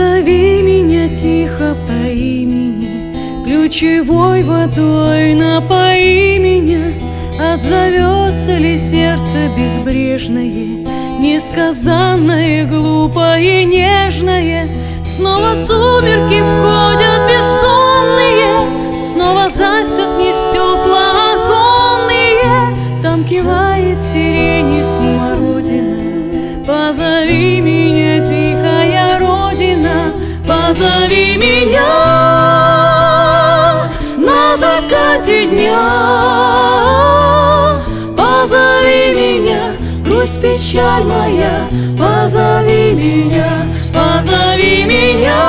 Позови меня тихо по имени, ключевой водой напои меня. Отзовется ли сердце безбрежное, несказанное, глупое, нежное? Снова сумерки входят бессонные, снова застят не стекла оконные. Там кивает сирень и смородина. Позови меня, тихая родина, позови меня на закате дня. Позови меня, грусть, печаль моя, позови меня, позови меня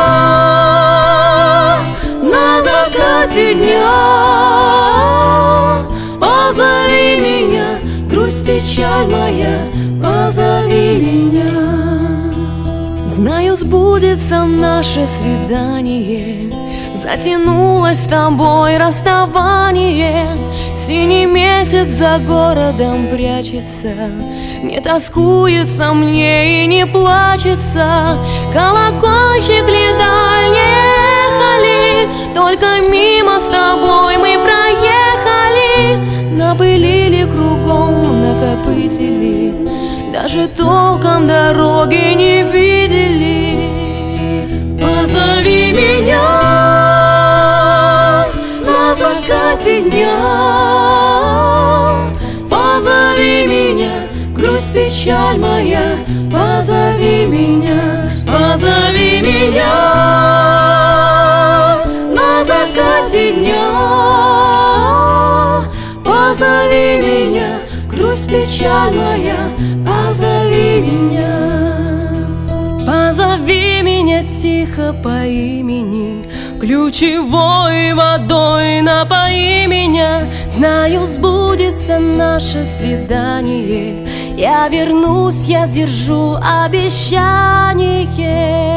на закате дня. Позови меня, грусть, печаль моя, позови меня. Знаю, сбудется наше свидание, затянулось с тобой расставание. Синий месяц за городом прячется, не тоскуется мне и не плачется. Колокольчик ли дальние ехали, только мимо с тобой мы проехали. Напылили кругом накопители, даже толком дороги не видели. Позови меня на закате дня. Позови меня, грусть, печаль моя, позови меня, позови меня на закате дня. Позови меня, грусть, печаль моя, позови меня. Позови меня тихо по имени, ключевой водой напои меня. Знаю, сбудется наше свидание, я вернусь, я сдержу обещание.